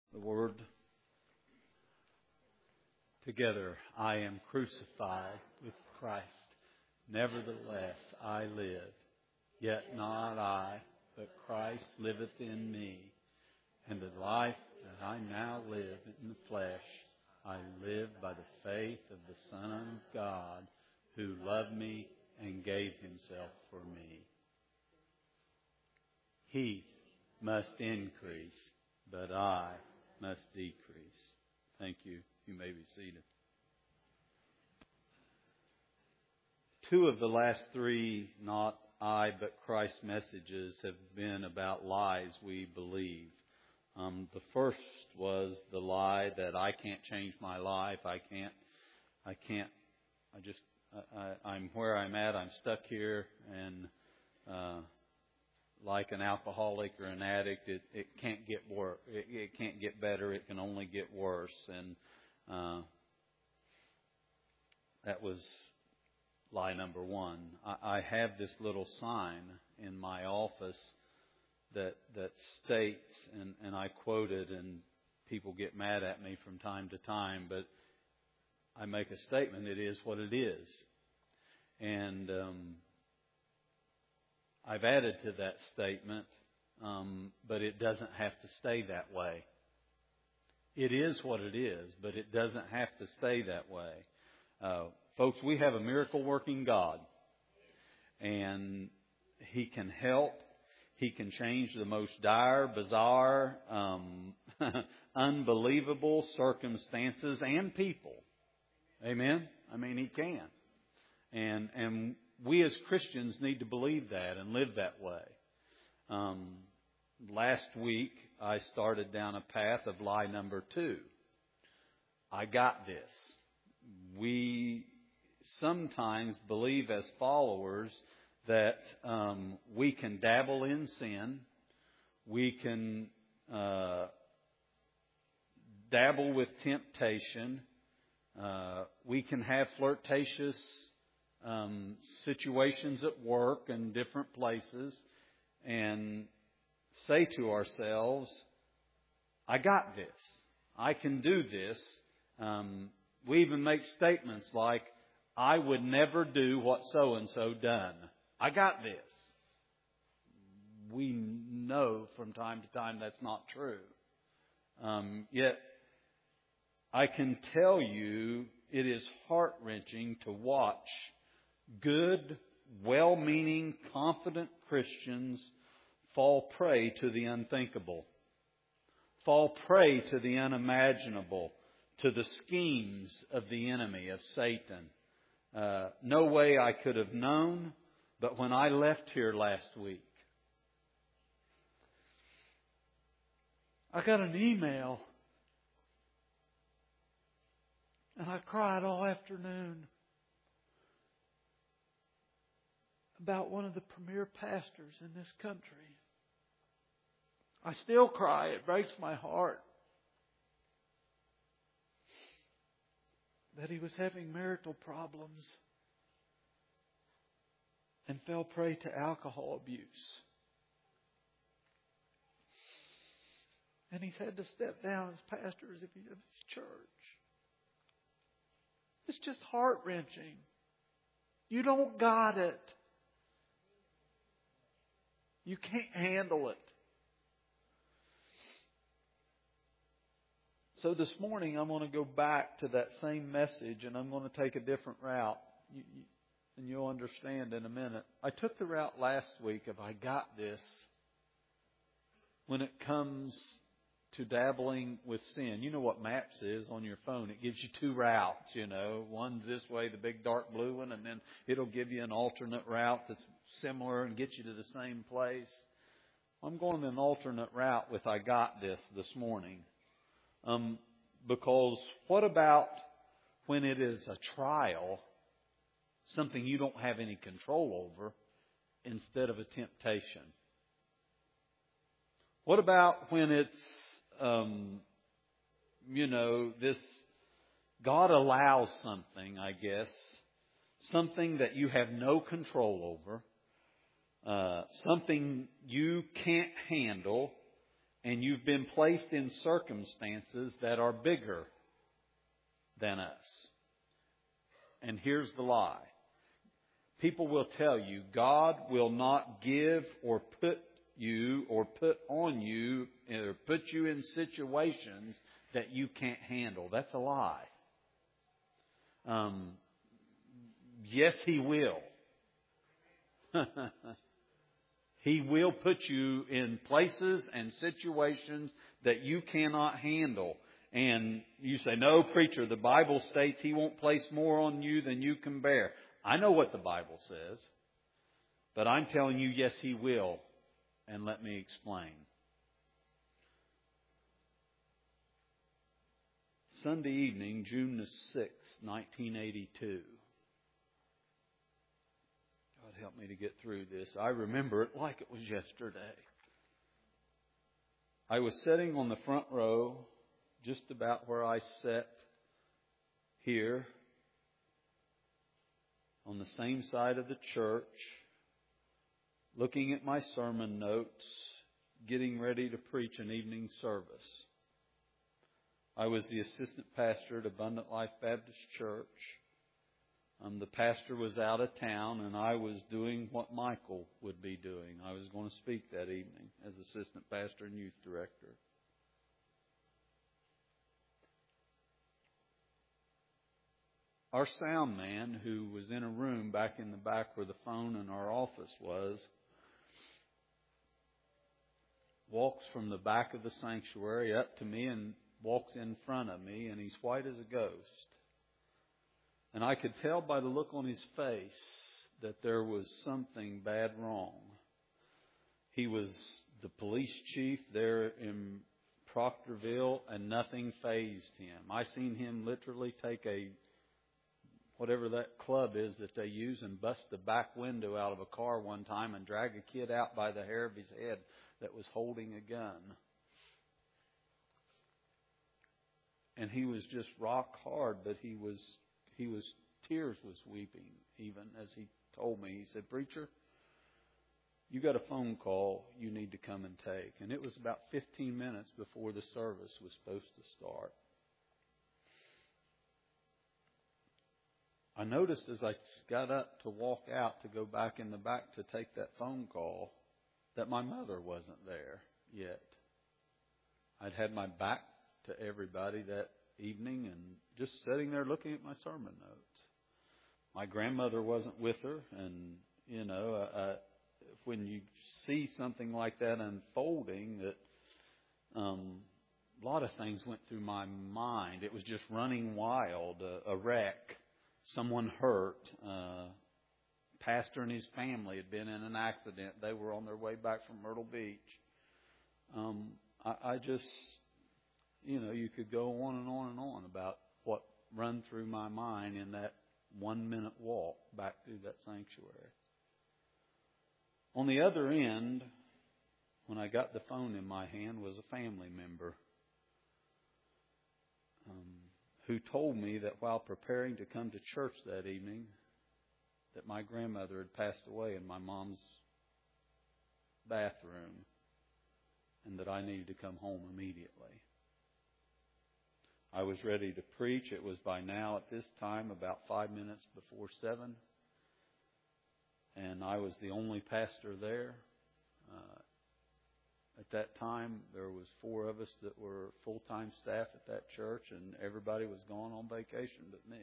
The word together. I am crucified with Christ. Nevertheless, I live. Yet not I, but Christ liveth in me. And the life that I now live in the flesh, I live by the faith of the Son of God, who loved me and gave himself for me. He must increase, but I must decrease. Thank you. You may be seated. Two of the last three, not I, but Christ messages have been about lies we believe. The first was the lie that I can't change my life. I'm where I'm at. I'm stuck here, and like an alcoholic or an addict, it can't get worse. It can't get better. It can only get worse. And that was lie number one. I have this little sign in my office that states, and I quote it, and people get mad at me from time to time, but I make a statement. It is what it is. And I've added to that statement, but it doesn't have to stay that way. It is what it is, but it doesn't have to stay that way. Folks, we have a miracle-working God, and He can help. He can change the most dire, bizarre, unbelievable circumstances and people. Amen? I mean, He can. And we as Christians need to believe that and live that way. Last week, I started down a path of lie number 2. I got this. We sometimes believe as followers that we can dabble in sin. We can dabble with temptation. We can have flirtatious situations at work and different places and say to ourselves, I got this. I can do this. We even make statements like, I would never do what so-and-so done. I got this. We know from time to time that's not true. Yet, I can tell you it is heart-wrenching to watch good, well-meaning, confident Christians fall prey to the unthinkable, fall prey to the unimaginable, to the schemes of the enemy, of Satan. No way I could have known, but when I left here last week, I got an email, and I cried all afternoon about one of the premier pastors in this country. I still cry. It breaks my heart that he was having marital problems and fell prey to alcohol abuse. And he's had to step down as pastor of his church. It's just heart-wrenching. You don't got it. You can't handle it. So this morning I'm going to go back to that same message, and I'm going to take a different route. And you'll understand in a minute. I took the route last week of I got this when it comes to dabbling with sin. You know what Maps is on your phone. It gives you 2 routes, you know. One's this way, the big dark blue one, and then it'll give you an alternate route that's similar and get you to the same place. I'm going an alternate route with I got this morning. Because what about when it is a trial, something you don't have any control over, instead of a temptation? What about when it's, this God allows something, I guess, something that you have no control over, something you can't handle, And you've been placed in circumstances that are bigger than us. And here's the lie. People will tell you God will not give or put you or put on you or put you in situations that you can't handle. That's a lie. Yes, He will. He will put you in places and situations that you cannot handle. And you say, no, preacher, the Bible states He won't place more on you than you can bear. I know what the Bible says. But I'm telling you, yes, He will. And let me explain. Sunday evening, June the 6th, 1982. God help me to get through this. I remember it like it was yesterday. I was sitting on the front row, just about where I sat here, on the same side of the church, looking at my sermon notes, getting ready to preach an evening service. I was the assistant pastor at Abundant Life Baptist Church. The pastor was out of town, and I was doing what Michael would be doing. I was going to speak that evening as assistant pastor and youth director. Our sound man, who was in a room back in the back where the phone in our office was, walks from the back of the sanctuary up to me and walks in front of me, and he's white as a ghost. And I could tell by the look on his face that there was something bad wrong. He was the police chief there in Proctorville, and nothing fazed him. I seen him literally take whatever that club is that they use and bust the back window out of a car one time and drag a kid out by the hair of his head that was holding a gun. And he was just rock hard, but tears was weeping even as he told me. He said, "Preacher, you got a phone call you need to come and take." And it was about 15 minutes before the service was supposed to start. I noticed as I got up to walk out to go back in the back to take that phone call that my mother wasn't there yet. I'd had my back to everybody that evening and just sitting there looking at my sermon notes. My grandmother wasn't with her, and when you see something like that unfolding, that a lot of things went through my mind. It was just running wild, a wreck, someone hurt. Pastor and his family had been in an accident. They were on their way back from Myrtle Beach. I just, you could go on and on and on about what run through my mind in that 1 minute walk back through that sanctuary. On the other end, when I got the phone in my hand, was a family member who told me that while preparing to come to church that evening, that my grandmother had passed away in my mom's bathroom and that I needed to come home immediately. I was ready to preach. It was by now at this time about 5 minutes before 7. And I was the only pastor there. At that time, there was 4 of us that were full-time staff at that church, and everybody was gone on vacation but me.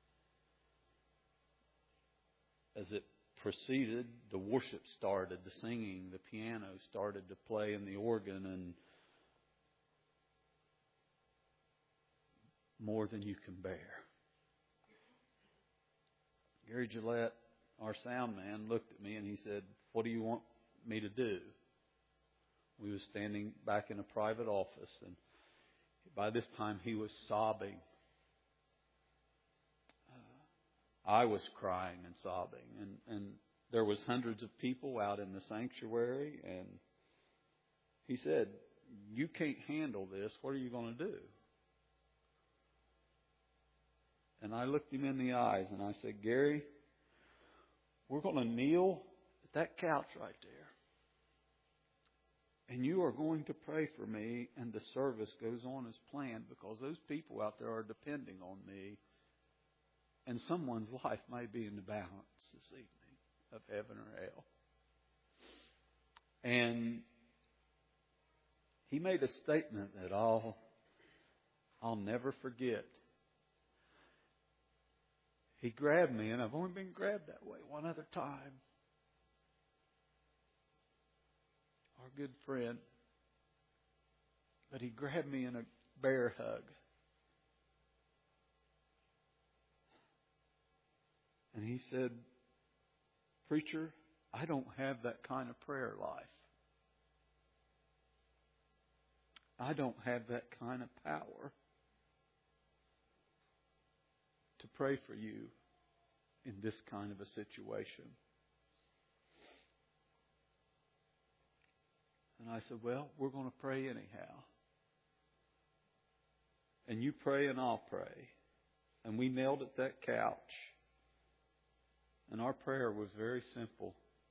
As it proceeded, the worship started, the singing, the piano started to play, and the organ, and more than you can bear. Gary Gillette, our sound man, looked at me and he said, "What do you want me to do?" We were standing back in a private office, and by this time he was sobbing. I was crying and sobbing, and there was hundreds of people out in the sanctuary, and he said, "You can't handle this. What are you going to do?" And I looked him in the eyes and I said, "Gary, we're going to kneel at that couch right there. And you are going to pray for me, and the service goes on as planned, because those people out there are depending on me. And someone's life may be in the balance this evening of heaven or hell. And he made a statement that I'll never forget. He grabbed me, and I've only been grabbed that way one other time. Our good friend. But he grabbed me in a bear hug. And he said, "Preacher, I don't have that kind of prayer life. I don't have that kind of power to pray for you in this kind of a situation." And I said, "Well, we're going to pray anyhow. And you pray and I'll pray." And we knelt at that couch. And our prayer was very simple.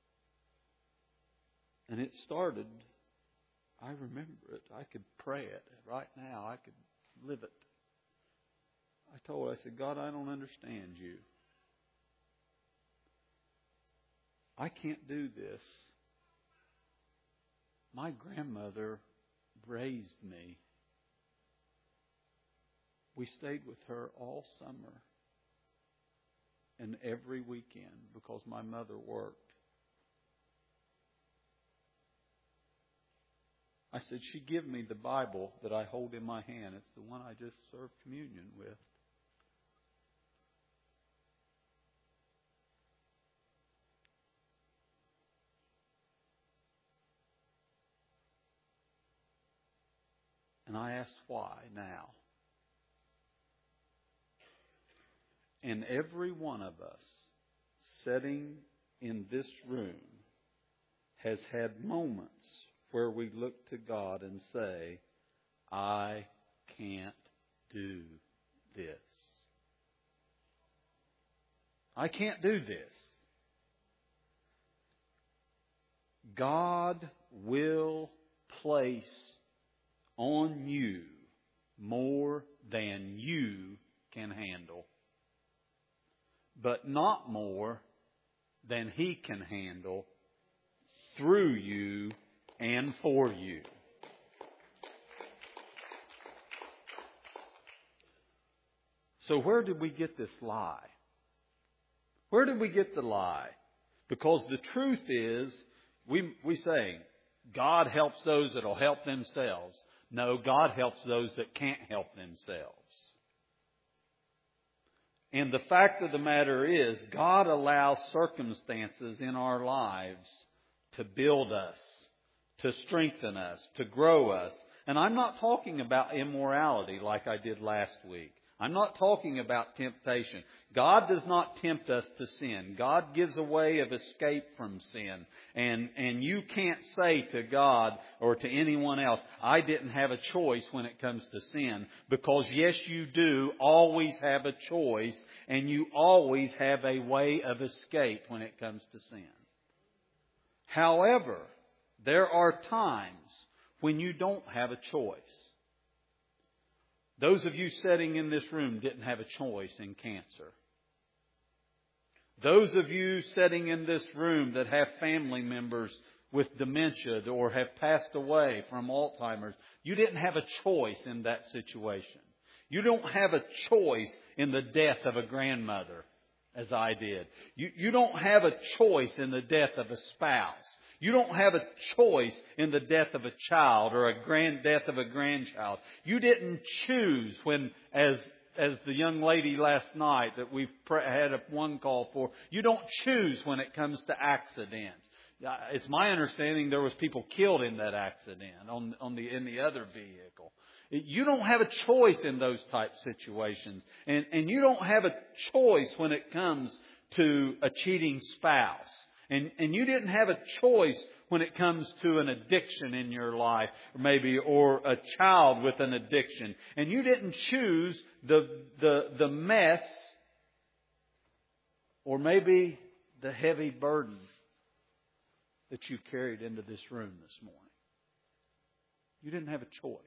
And it started, I remember it. I could pray it right now. I could live it. I told her, I said, "God, I don't understand you. I can't do this. My grandmother raised me. We stayed with her all summer and every weekend because my mother worked. I said, she gave me the Bible that I hold in my hand. It's the one I just served communion with. And I asked why now. And every one of us sitting in this room has had moments where we look to God and say, I can't do this. I can't do this. God will place on you more than you can handle, but not more than He can handle through you and for you. So where did we get this lie? Where did we get the lie? Because the truth is, we say, God helps those that will help themselves. No, God helps those that can't help themselves. And the fact of the matter is, God allows circumstances in our lives to build us, to strengthen us, to grow us. And I'm not talking about immorality like I did last week. I'm not talking about temptation. God does not tempt us to sin. God gives a way of escape from sin. And you can't say to God or to anyone else, I didn't have a choice when it comes to sin. Because yes, you do always have a choice, and you always have a way of escape when it comes to sin. However, there are times when you don't have a choice. Those of you sitting in this room didn't have a choice in cancer. Those of you sitting in this room that have family members with dementia or have passed away from Alzheimer's, you didn't have a choice in that situation. You don't have a choice in the death of a grandmother, as I did. You don't have a choice in the death of a spouse. You don't have a choice in the death of a child or death of a grandchild. You didn't choose when, as the young lady last night that we've had one call for, you don't choose when it comes to accidents. It's my understanding there was people killed in that accident in the other vehicle. You don't have a choice in those type situations. And you don't have a choice when it comes to a cheating spouse. And you didn't have a choice when it comes to an addiction in your life, or a child with an addiction. And you didn't choose the mess or maybe the heavy burden that you carried into this room this morning. You didn't have a choice.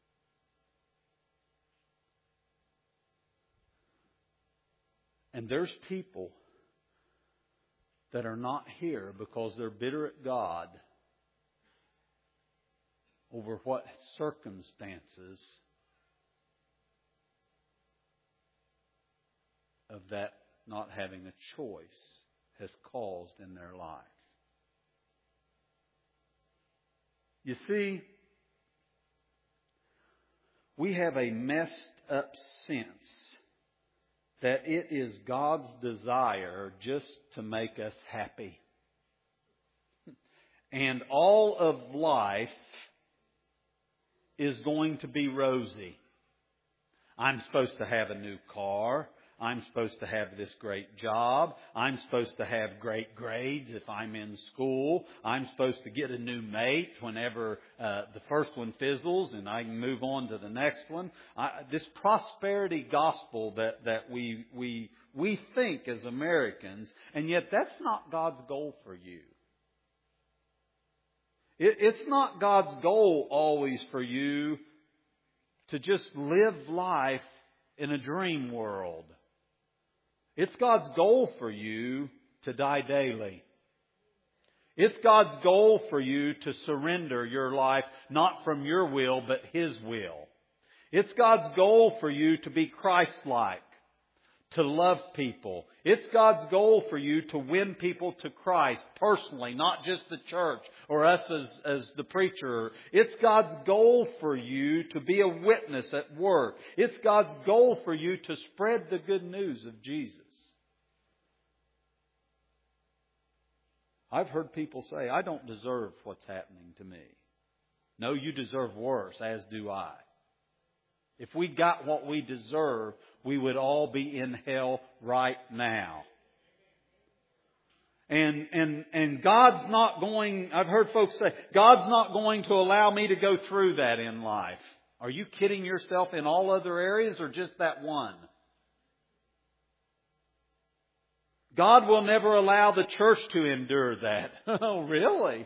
And there's people that are not here because they're bitter at God over what circumstances of that not having a choice has caused in their life. You see, we have a messed up sense that it is God's desire just to make us happy. And all of life is going to be rosy. I'm supposed to have a new car. I'm supposed to have this great job. I'm supposed to have great grades if I'm in school. I'm supposed to get a new mate whenever the first one fizzles and I can move on to the next one. This prosperity gospel that we think as Americans, and yet that's not God's goal for you. It's not God's goal always for you to just live life in a dream world. It's God's goal for you to die daily. It's God's goal for you to surrender your life not from your will but His will. It's God's goal for you to be Christ-like, to love people. It's God's goal for you to win people to Christ personally, not just the church or us as the preacher. It's God's goal for you to be a witness at work. It's God's goal for you to spread the good news of Jesus. I've heard people say, I don't deserve what's happening to me. No, you deserve worse, as do I. If we got what we deserve, we would all be in hell right now. And God's not going, I've heard folks say, God's not going to allow me to go through that in life. Are you kidding yourself in all other areas or just that one? God will never allow the church to endure that. Oh, really?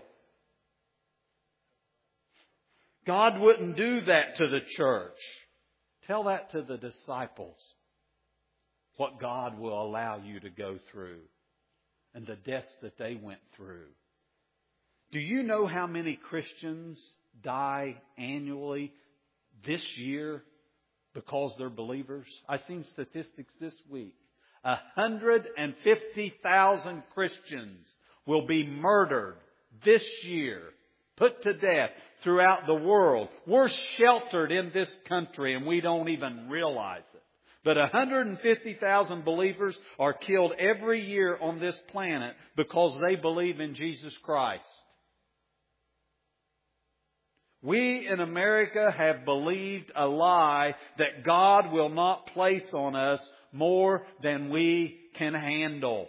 God wouldn't do that to the church. Tell that to the disciples. What God will allow you to go through. And the deaths that they went through. Do you know how many Christians die annually this year because they're believers? I've seen statistics this week. 150,000 Christians will be murdered this year, put to death throughout the world. We're sheltered in this country and we don't even realize it. But 150,000 believers are killed every year on this planet because they believe in Jesus Christ. We in America have believed a lie that God will not place on us more than we can handle.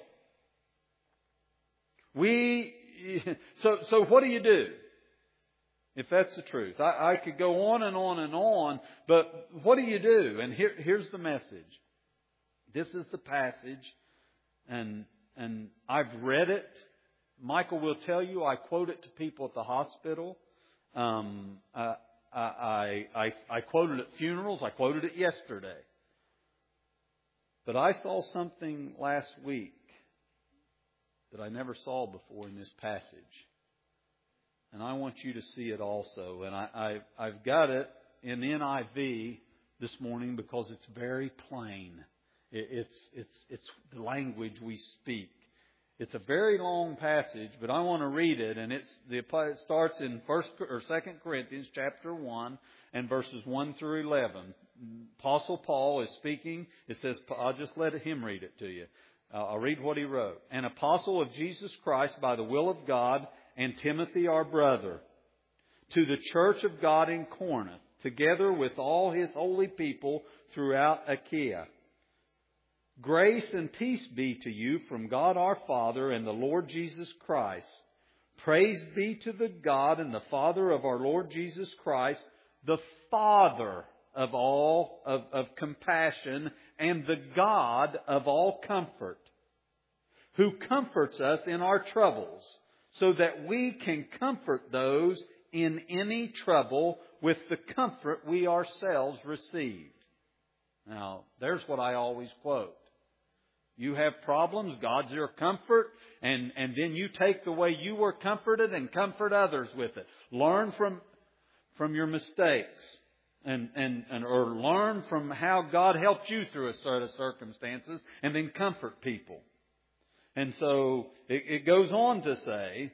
So what do you do? If that's the truth. I could go on and on and on, but what do you do? And here's the message. This is the passage, and I've read it. Michael will tell you, I quote it to people at the hospital. I quoted it at funerals. I quoted it yesterday. But I saw something last week that I never saw before in this passage. And I want you to see it also. And I've got it in NIV this morning because it's very plain. It's the language we speak. It's a very long passage, but I want to read it. And it starts in 2 Corinthians chapter 1 and verses 1 through 11. Apostle Paul is speaking. It says, I'll just let him read it to you. I'll read what he wrote. An apostle of Jesus Christ by the will of God, and Timothy our brother, to the church of God in Corinth, together with all His holy people throughout Achaia. Grace and peace be to you from God our Father and the Lord Jesus Christ. Praise be to the God and the Father of our Lord Jesus Christ, the Father of all of compassion and the God of all comfort, who comforts us in our troubles, so that we can comfort those in any trouble with the comfort we ourselves received. Now, there's what I always quote. You have problems, God's your comfort, and then you take the way you were comforted and comfort others with it. Learn from your mistakes or learn from how God helped you through a set of circumstances, and then comfort people. And so it goes on to say,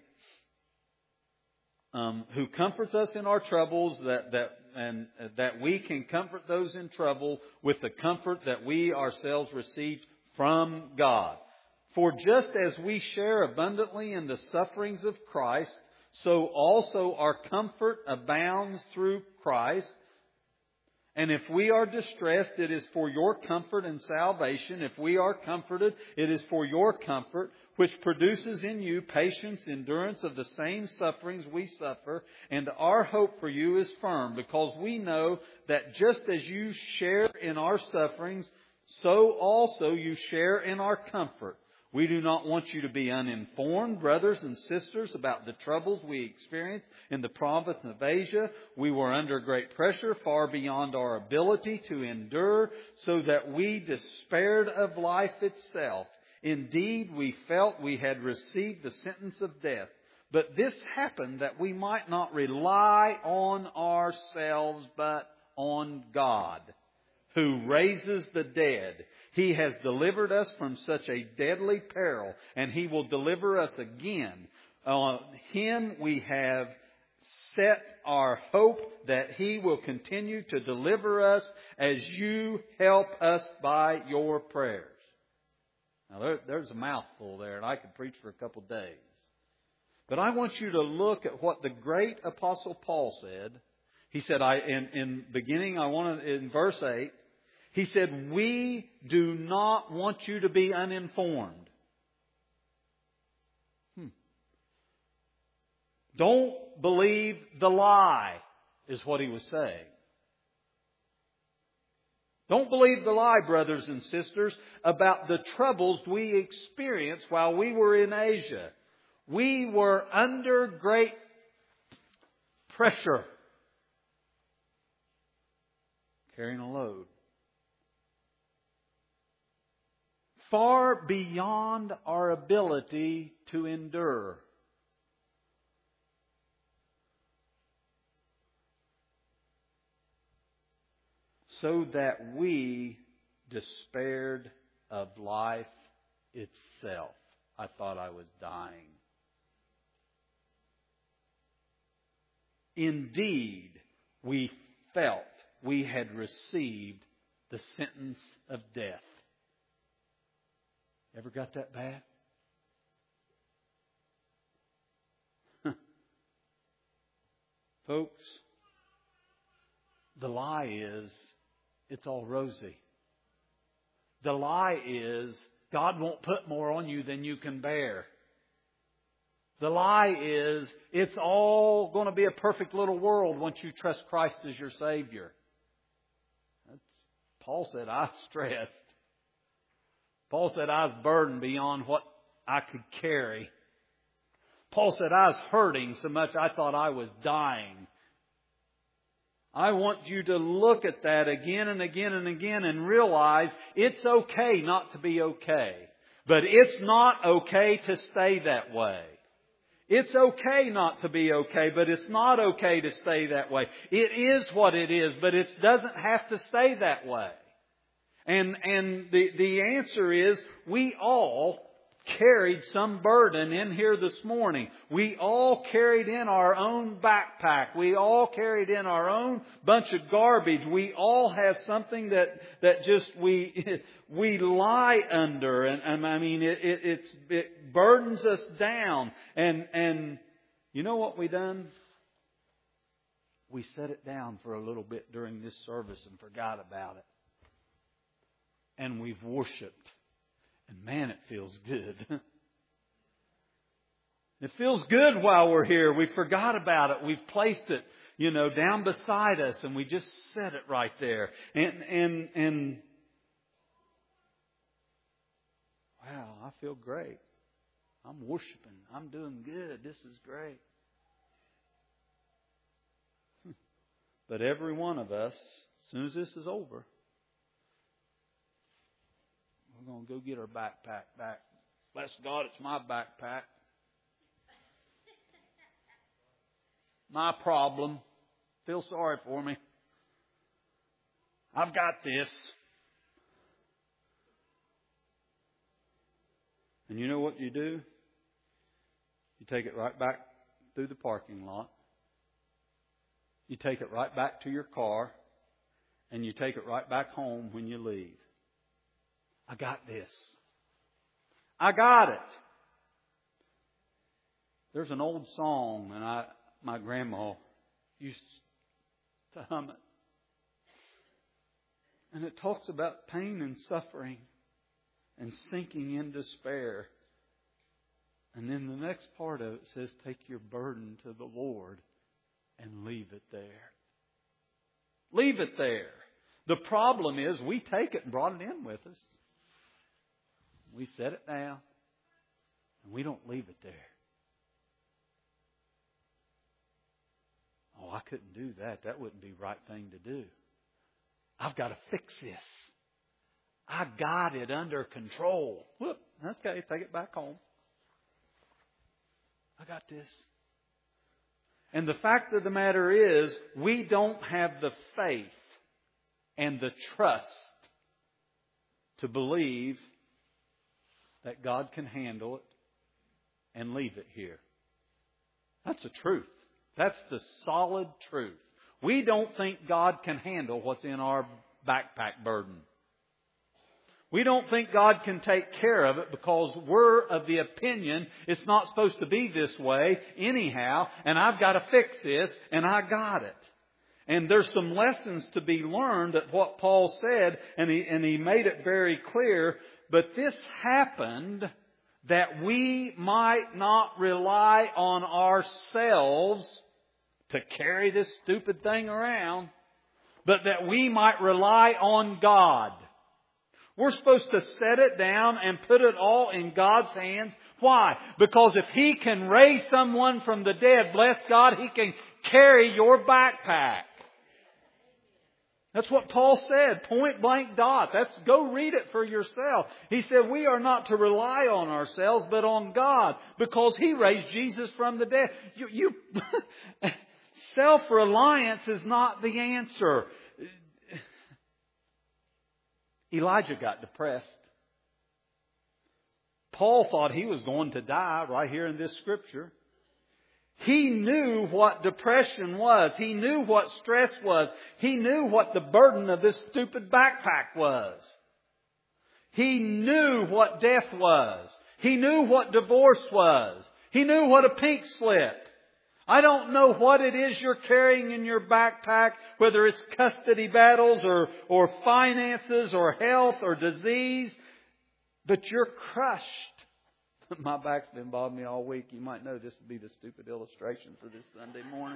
who comforts us in our troubles, that we can comfort those in trouble with the comfort that we ourselves received from God. For just as we share abundantly in the sufferings of Christ, so also our comfort abounds through Christ. And if we are distressed, it is for your comfort and salvation. If we are comforted, it is for your comfort, which produces in you patience, endurance of the same sufferings we suffer. And our hope for you is firm, because we know that just as you share in our sufferings, so also you share in our comfort. We do not want you to be uninformed, brothers and sisters, about the troubles we experienced in the province of Asia. We were under great pressure, far beyond our ability to endure, so that we despaired of life itself. Indeed, we felt we had received the sentence of death. But this happened that we might not rely on ourselves, but on God, who raises the dead. He has delivered us from such a deadly peril, and He will deliver us again. On Him we have set our hope that He will continue to deliver us as you help us by your prayers. Now there's a mouthful there, and I could preach for a couple of days. But I want you to look at what the great Apostle Paul said. He said, in verse 8, he said, we do not want you to be uninformed. Don't believe the lie, is what he was saying. Don't believe the lie, brothers and sisters, about the troubles we experienced while we were in Asia. We were under great pressure, carrying a load. Far beyond our ability to endure. So that we despaired of life itself. I thought I was dying. Indeed, we felt we had received the sentence of death. Ever got that bad? Folks, the lie is it's all rosy. The lie is God won't put more on you than you can bear. The lie is it's all going to be a perfect little world once you trust Christ as your Savior. Paul said, I was stressed. Paul said, I was burdened beyond what I could carry. Paul said, I was hurting so much I thought I was dying. I want you to look at that again and again and again and realize it's okay not to be okay. But it's not okay to stay that way. It's okay not to be okay, but it's not okay to stay that way. It is what it is, but it doesn't have to stay that way. And the answer is we all carried some burden in here this morning. We all carried in our own backpack. We all carried in our own bunch of garbage. We all have something that just we lie under, and I mean it burdens us down. And you know what we done? We set it down for a little bit during this service and forgot about it. And we've worshiped. And man, it feels good. It feels good while we're here. We forgot about it. We've placed it, down beside us, and we just set it right there. And wow, I feel great. I'm worshiping. I'm doing good. This is great. But every one of us, as soon as this is over, we're going to go get our backpack back. Bless God, it's my backpack. My problem. Feel sorry for me. I've got this. And you know what you do? You take it right back through the parking lot. You take it right back to your car. And you take it right back home when you leave. I got this. I got it. There's an old song, and my grandma used to hum it. And it talks about pain and suffering and sinking in despair. And then the next part of it says, take your burden to the Lord and leave it there. Leave it there. The problem is we take it and brought it in with us. We set it down and we don't leave it there. Oh, I couldn't do that. That wouldn't be the right thing to do. I've got to fix this. I got it under control. Whoop, that's okay. Take it back home. I got this. And the fact of the matter is, we don't have the faith and the trust to believe that God can handle it and leave it here. That's the truth. That's the solid truth. We don't think God can handle what's in our backpack burden. We don't think God can take care of it because we're of the opinion it's not supposed to be this way anyhow, and I've got to fix this, and I got it. And there's some lessons to be learned at what Paul said, and he made it very clear. But this happened that we might not rely on ourselves to carry this stupid thing around, but that we might rely on God. We're supposed to set it down and put it all in God's hands. Why? Because if He can raise someone from the dead, bless God, He can carry your backpack. That's what Paul said, point blank dot. Go read it for yourself. He said we are not to rely on ourselves, but on God, because He raised Jesus from the dead. Self-reliance is not the answer. Elijah got depressed. Paul thought he was going to die right here in this scripture. He knew what depression was. He knew what stress was. He knew what the burden of this stupid backpack was. He knew what death was. He knew what divorce was. He knew what a pink slip. I don't know what it is you're carrying in your backpack, whether it's custody battles or finances or health or disease, but you're crushed. My back's been bothering me all week. You might know this would be the stupid illustration for this Sunday morning.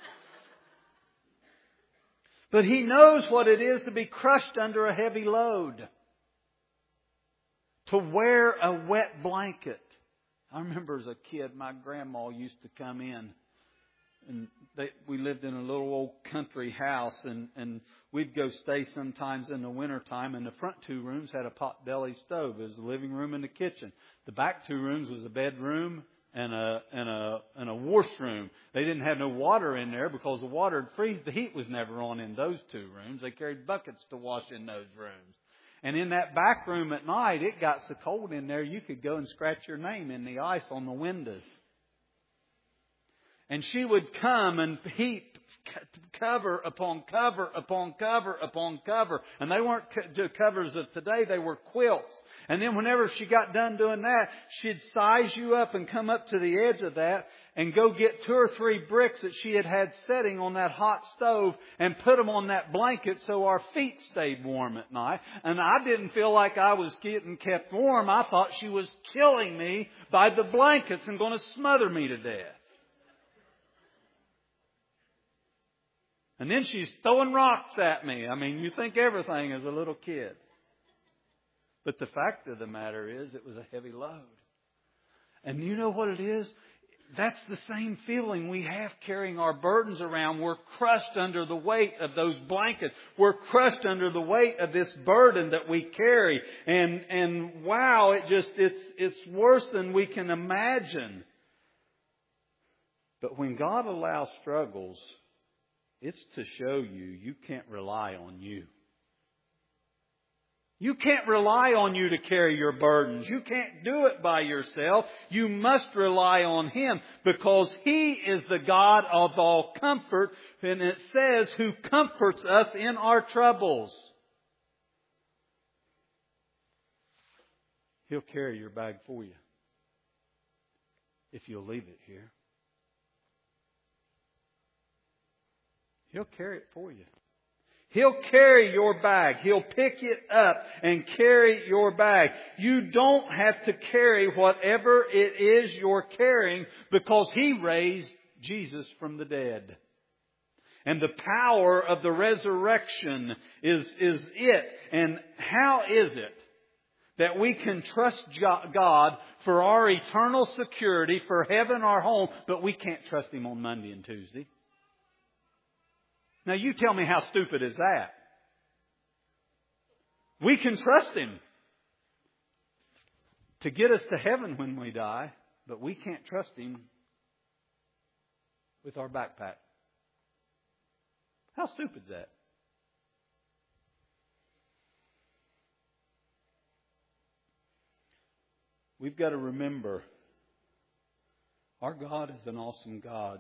But he knows what it is to be crushed under a heavy load. To wear a wet blanket. I remember as a kid, my grandma used to come in. And we lived in a little old country house, and we'd go stay sometimes in the wintertime, and the front two rooms had a pot-belly stove. It was the living room and the kitchen. The back two rooms was a bedroom and a washroom. They didn't have no water in there because the water would freeze. The heat was never on in those two rooms. They carried buckets to wash in those rooms. And in that back room at night, it got so cold in there you could go and scratch your name in the ice on the windows. And she would come and heap cover upon cover upon cover upon cover. And they weren't covers of today, they were quilts. And then whenever she got done doing that, she'd size you up and come up to the edge of that and go get 2 or 3 bricks that she had setting on that hot stove and put them on that blanket so our feet stayed warm at night. And I didn't feel like I was getting kept warm. I thought she was killing me by the blankets and going to smother me to death. And then she's throwing rocks at me. I mean, you think everything as a little kid. But the fact of the matter is, it was a heavy load. And you know what it is? That's the same feeling we have carrying our burdens around. We're crushed under the weight of those blankets. We're crushed under the weight of this burden that we carry. And wow, it's worse than we can imagine. But when God allows struggles, it's to show you can't rely on you. You can't rely on you to carry your burdens. You can't do it by yourself. You must rely on Him because He is the God of all comfort. And it says, who comforts us in our troubles. He'll carry your bag for you if you'll leave it here. He'll carry it for you. He'll carry your bag. He'll pick it up and carry your bag. You don't have to carry whatever it is you're carrying because He raised Jesus from the dead. And the power of the resurrection is it. And how is it that we can trust God for our eternal security, for heaven, our home, but we can't trust Him on Monday and Tuesday? Now you tell me, how stupid is that? We can trust Him to get us to heaven when we die, but we can't trust Him with our backpack. How stupid is that? We've got to remember, our God is an awesome God.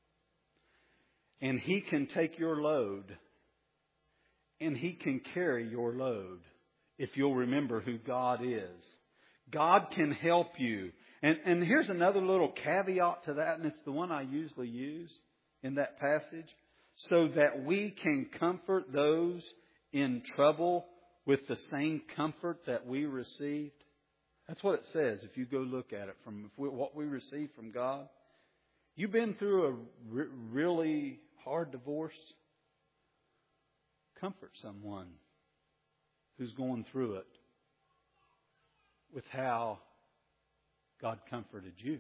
And He can take your load. And He can carry your load. If you'll remember who God is. God can help you. And here's another little caveat to that. And it's the one I usually use in that passage. So that we can comfort those in trouble with the same comfort that we received. That's what it says if you go look at it from what we received from God. You've been through a really hard divorce. Comfort someone who's going through it with how God comforted you.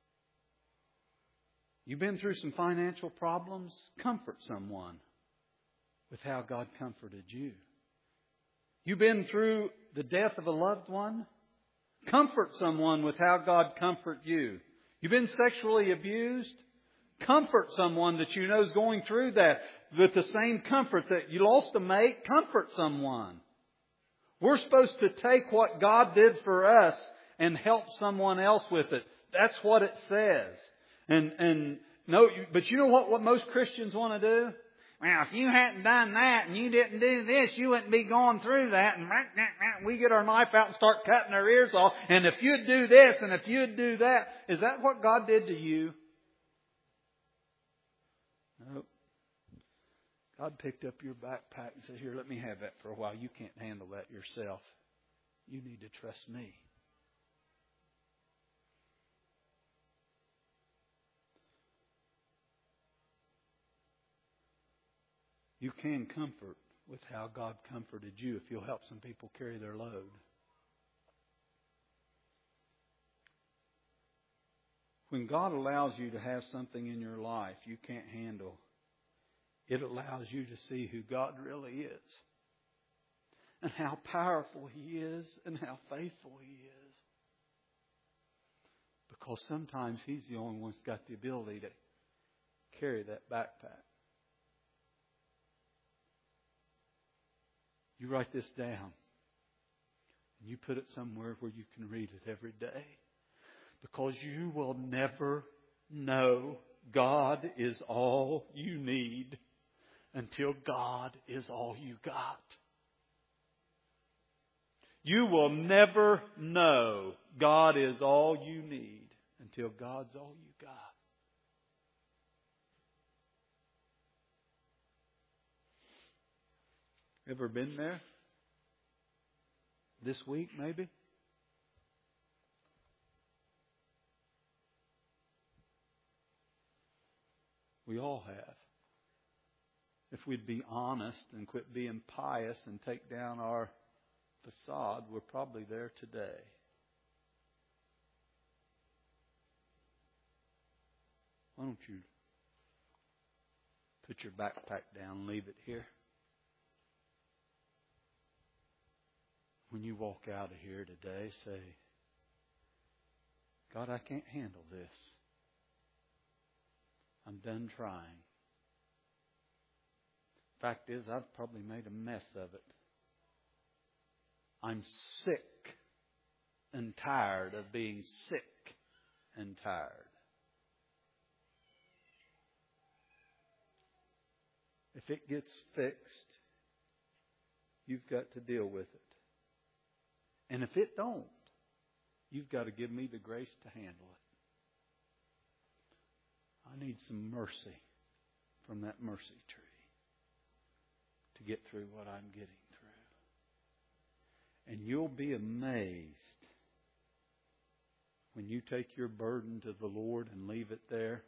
You've been through some financial problems. Comfort someone with how God comforted you. You've been through the death of a loved one. Comfort someone with how God comforted you. You've been sexually abused. Comfort someone that you know is going through that with the same comfort that you lost a mate. Comfort someone. We're supposed to take what God did for us and help someone else with it. That's what it says. And no, but you know what most Christians want to do? Well, if you hadn't done that and you didn't do this, you wouldn't be going through that. And we get our knife out and start cutting our ears off. And if you'd do this and if you'd do that, is that what God did to you? No. God picked up your backpack and said, here, let me have that for a while. You can't handle that yourself. You need to trust me. You can comfort with how God comforted you if you'll help some people carry their load. When God allows you to have something in your life you can't handle, it allows you to see who God really is. And how powerful He is and how faithful He is. Because sometimes He's the only one who's got the ability to carry that backpack. You write this down. And you put it somewhere where you can read it every day. Because you will never know God is all you need until God is all you got. You will never know God is all you need until God's all you got. Ever been there? This week, maybe? We all have. If we'd be honest and quit being pious and take down our facade, we're probably there today. Why don't you put your backpack down and leave it here? When you walk out of here today, say, God, I can't handle this. I'm done trying. Fact is, I've probably made a mess of it. I'm sick and tired of being sick and tired. If it gets fixed, you've got to deal with it. And if it don't, you've got to give me the grace to handle it. I need some mercy from that mercy tree to get through what I'm getting through. And you'll be amazed when you take your burden to the Lord and leave it there,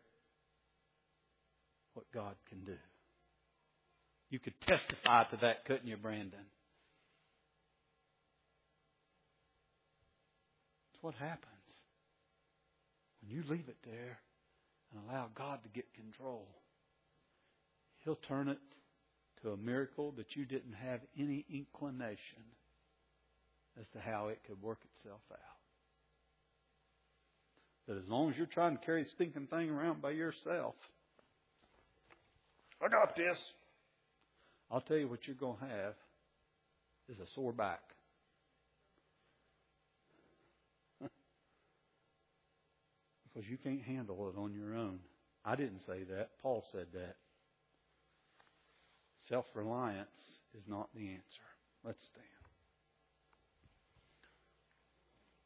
what God can do. You could testify to that, couldn't you, Brandon? That's what happens when you leave it there and allow God to get control. He'll turn it to a miracle that you didn't have any inclination as to how it could work itself out. But as long as you're trying to carry the stinking thing around by yourself, I got this. I'll tell you what you're going to have is a sore back. Because you can't handle it on your own. I didn't say that. Paul said that. Self-reliance is not the answer. Let's stand.